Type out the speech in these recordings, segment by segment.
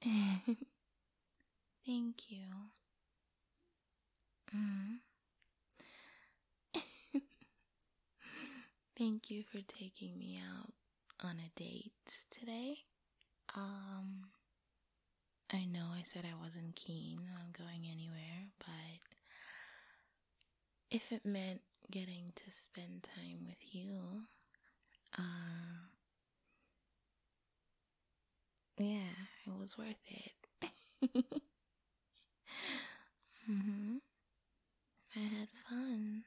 Thank you. Mm. Thank you for taking me out on a date today. Um, I know I said I wasn't keen on going anywhere, but if it meant getting to spend time with you, yeah, it was worth it. hmm I had fun.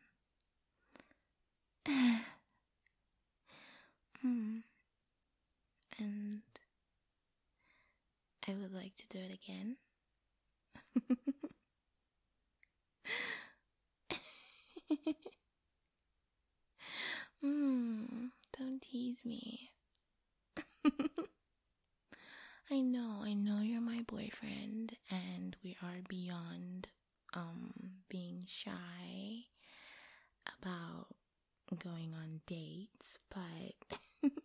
mm. And I would like to do it again. Don't tease me. I know you're my boyfriend and we are beyond being shy about going on dates, but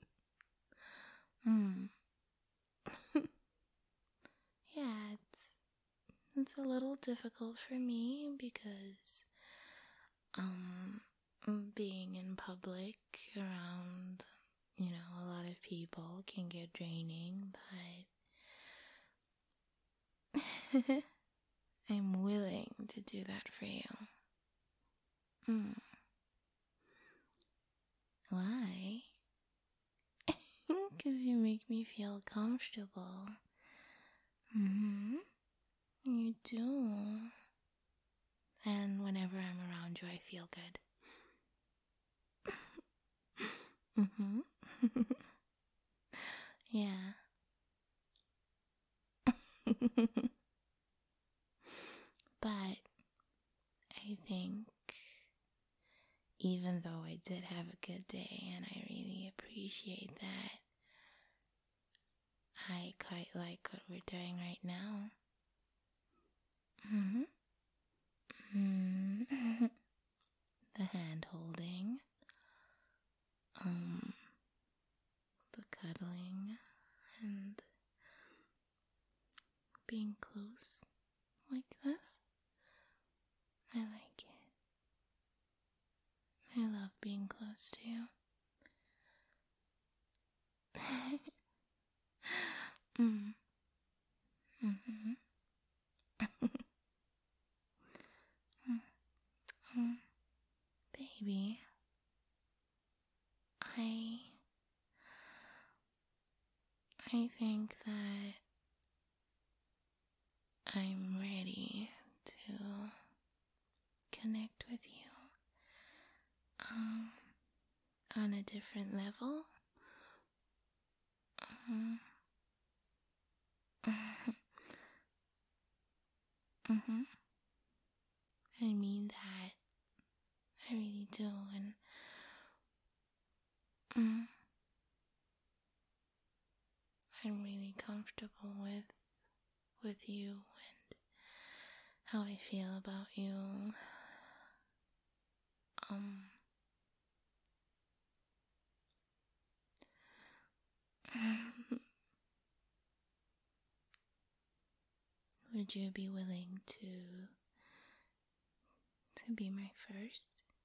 yeah, it's a little difficult for me because being in public around, a lot of people can get draining, but I'm willing to do that for you. Why? Because you make me feel comfortable. You do. And whenever I'm around you, I feel good. Yeah. But I think even though I did have a good day and I really appreciate that, I quite like what we're doing right now. The hand holding, the cuddling, and being close like this. I like it. I love being close to you. mm. Mm-hmm. Baby, I think that I'm ready to connect with you on a different level. Mm-hmm. I mean that. I really do. And I'm really comfortable with you and how I feel about you. Would you be willing to be my first?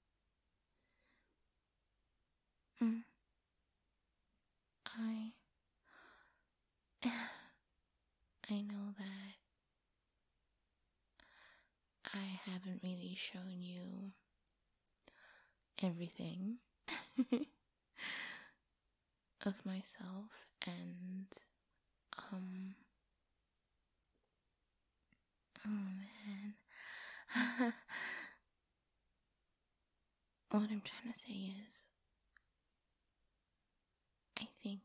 I I know that I haven't really shown you everything of myself, and oh man. What I'm trying to say is I think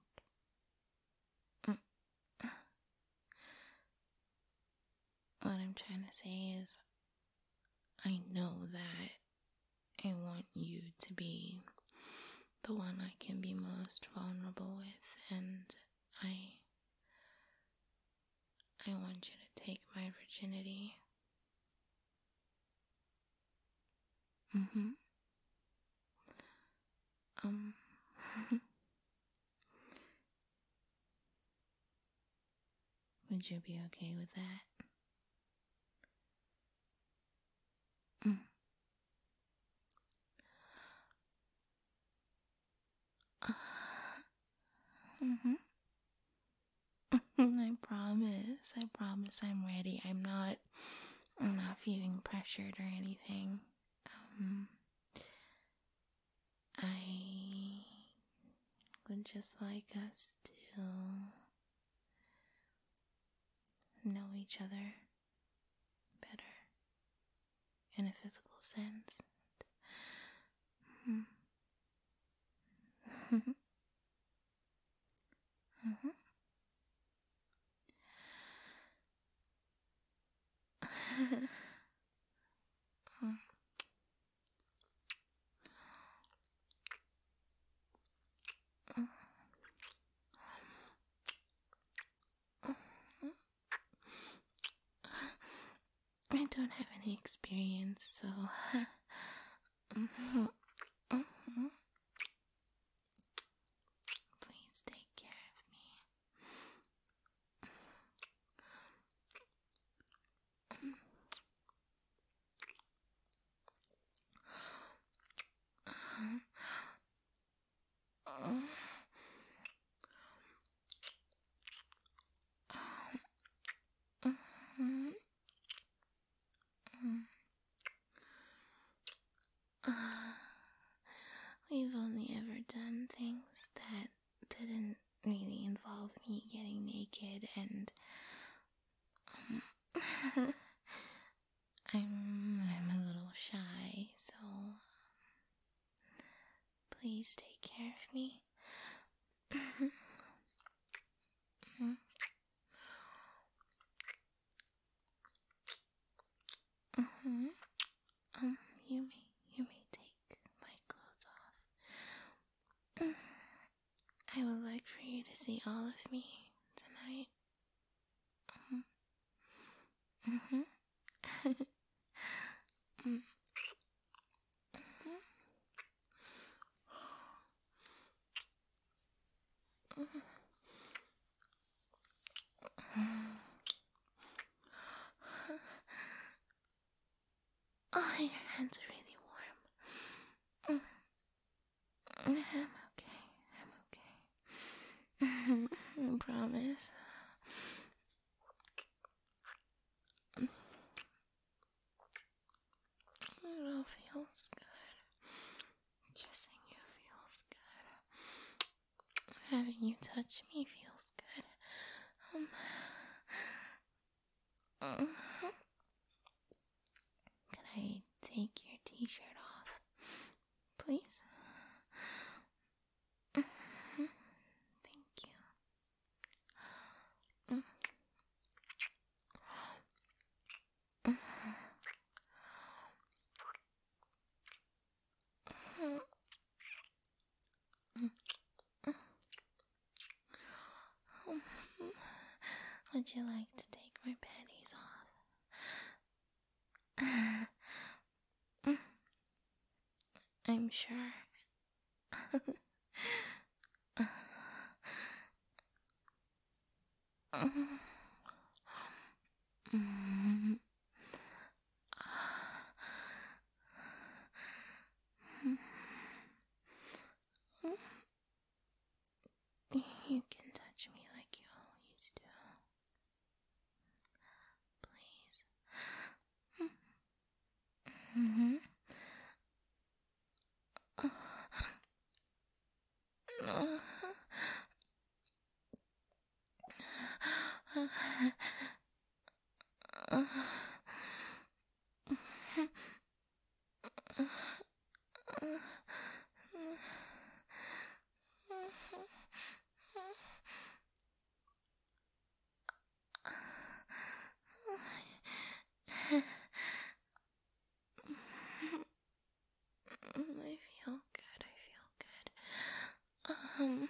what I'm trying to say is I know that I want you to be the one I can be most vulnerable with, and I want you to take my virginity. Would you be okay with that? Mm. Mm-hmm. I promise I'm ready. I'm not feeling pressured or anything. Um, I would just like us to know each other better in a physical sense. Mm-hmm. Mm-hmm. I don't have any experience, so mhm, mhm. Please take care of me. We've only ever done things that didn't really involve me getting naked, and I'm a little shy, so please take care of me. Mhm. Um, you may take my clothes off. I would like for you to see all of me tonight. Mm-hmm. Oh, your hands are really warm. I'm okay. I'm okay. I promise. It all feels good. Kissing you feels good. Having you touch me feels good. Um, Could I take your t-shirt off, please? Thank you. Would you like to take my panties off? I'm sure. You can touch me like you always do. Please. Mm-hmm. I feel good. Um,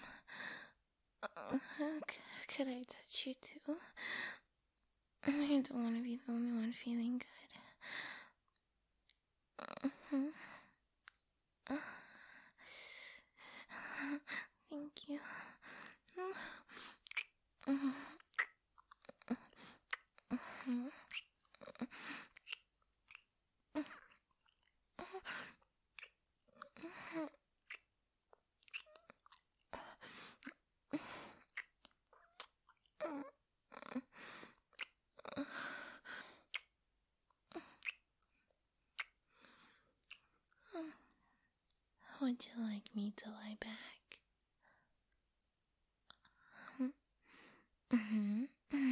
could I touch you too? I don't want to be the only one feeling good. Thank you. would you like me to lie back? Mm-hmm.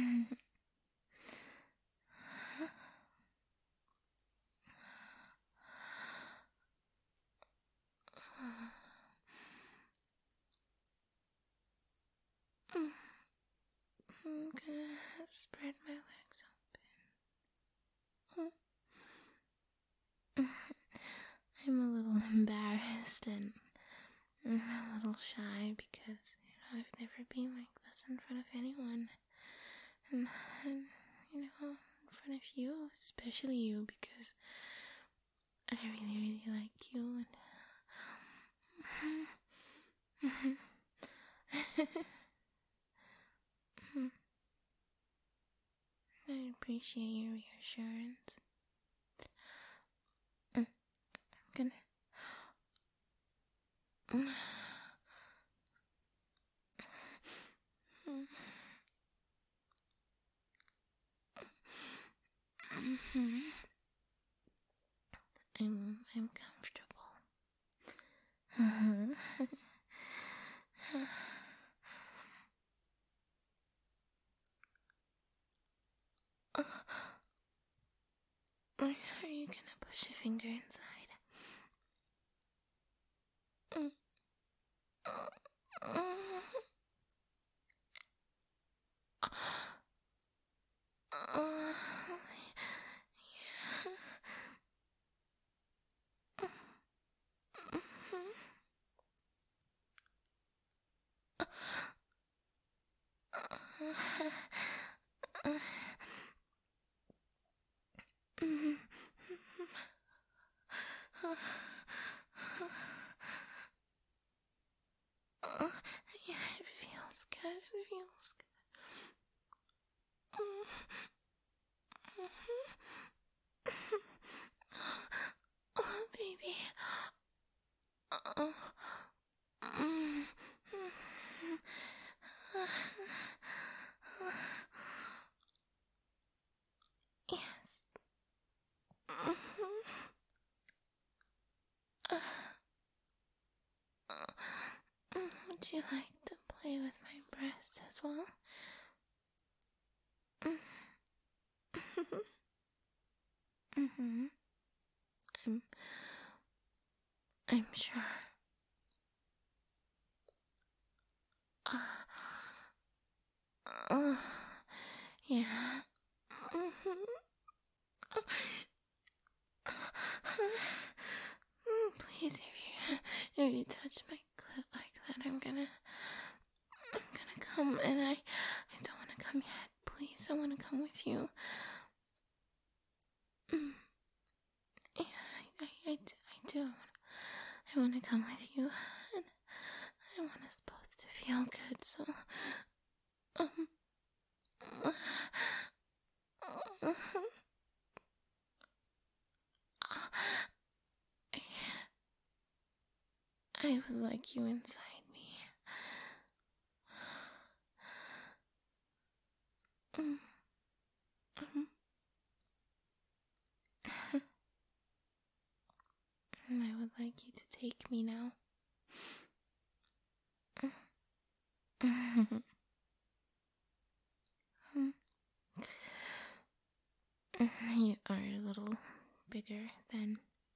I'm gonna spread my legs open. I'm a little embarrassed and I'm a little shy because, I've never been like this in front of anyone. And in front of you, especially you, because I really, really like you. And I appreciate your reassurance. I'm gonna. I'm comfortable. Or are you gonna push a finger inside? Yeah, it feels good. It feels good. Oh, baby. Yes. Would you like to play with my breasts as well? I'm sure. Yeah. Please, if you touch my clit like that, I'm gonna come, and I don't want to come yet. Please, I want to come with you. Yeah, I do. I want to come with you, and I want us both to feel good. So, I would like you inside me. I would like you to take me now. You are a little bigger than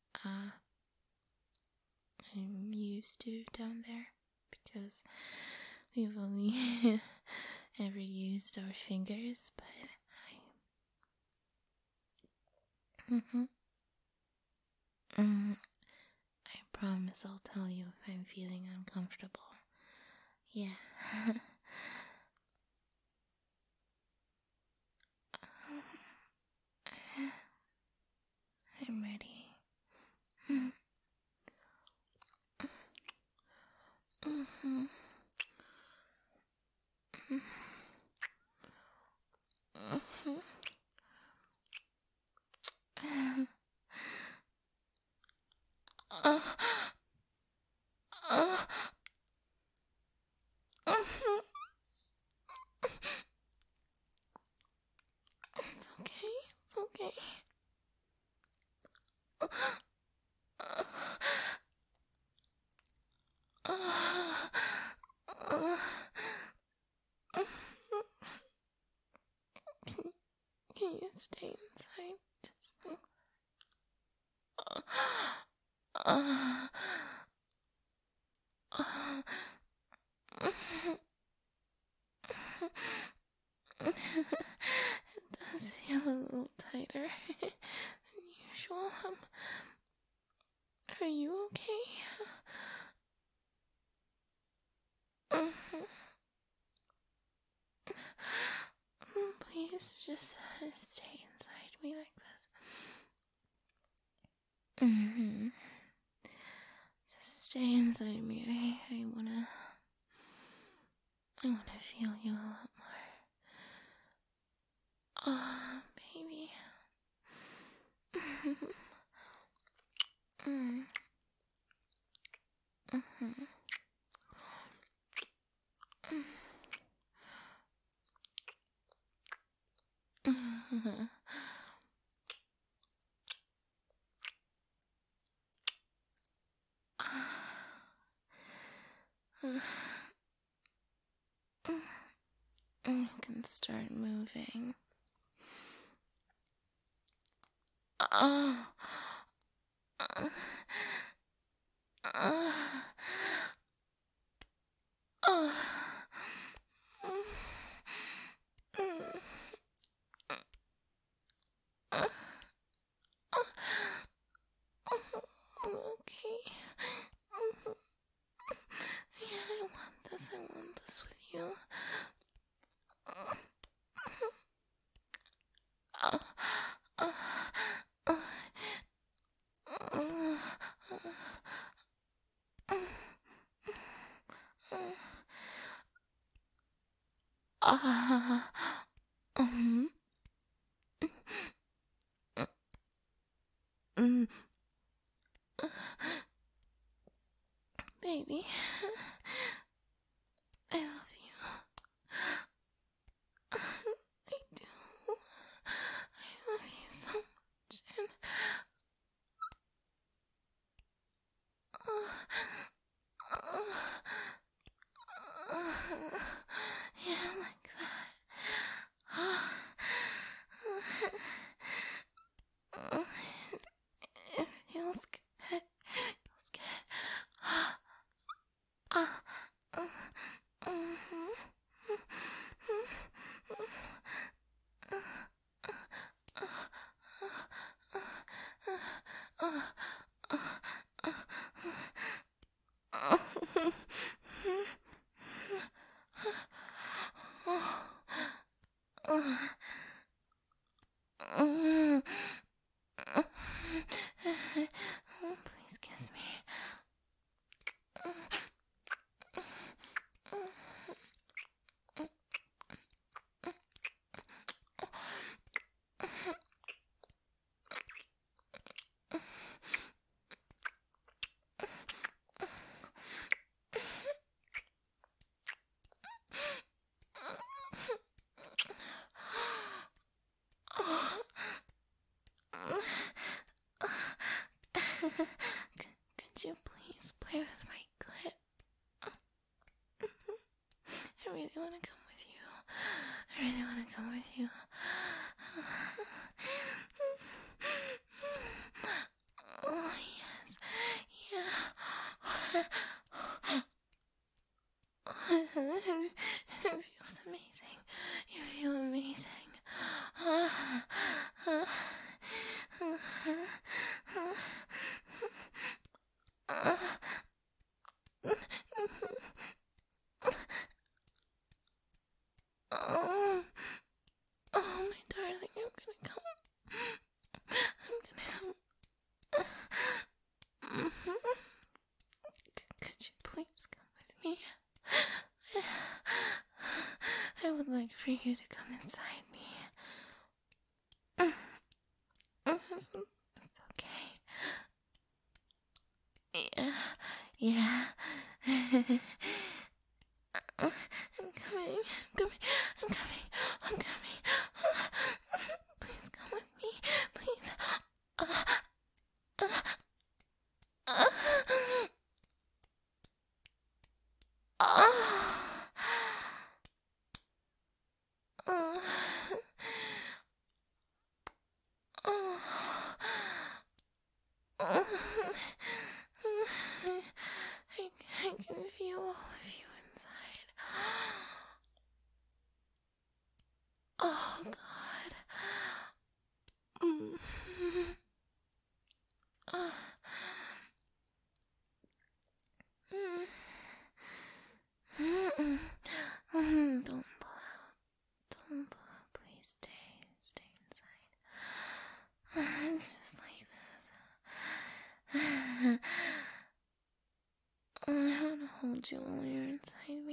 I'm used to down there, because we've only ever used our fingers, but I promise I'll tell you if I'm feeling uncomfortable. Yeah. I'm ready. It's okay. It's okay. Can you stay inside? Just it does feel a little tighter than usual. Are you okay? Please just stay inside me like this. Just stay inside me. I wanna feel you a lot more. Oh, baby. You can start moving. Okay. Yeah, I want this with you. Baby, I love you. I do. I love you so much. And yeah, like that. It feels good. Please kiss me. Could you please play with my clit? I really want to come with you. Oh, yes. Yeah. It feels amazing. You feel amazing. Oh, my darling, I'm gonna come. Could you please come with me? I would like for you to come inside me. It's okay. Yeah. I'm coming. Please come with me. Please. God. Don't pull out. Don't pull out. Please stay inside. Just like this. I want to hold you while you're inside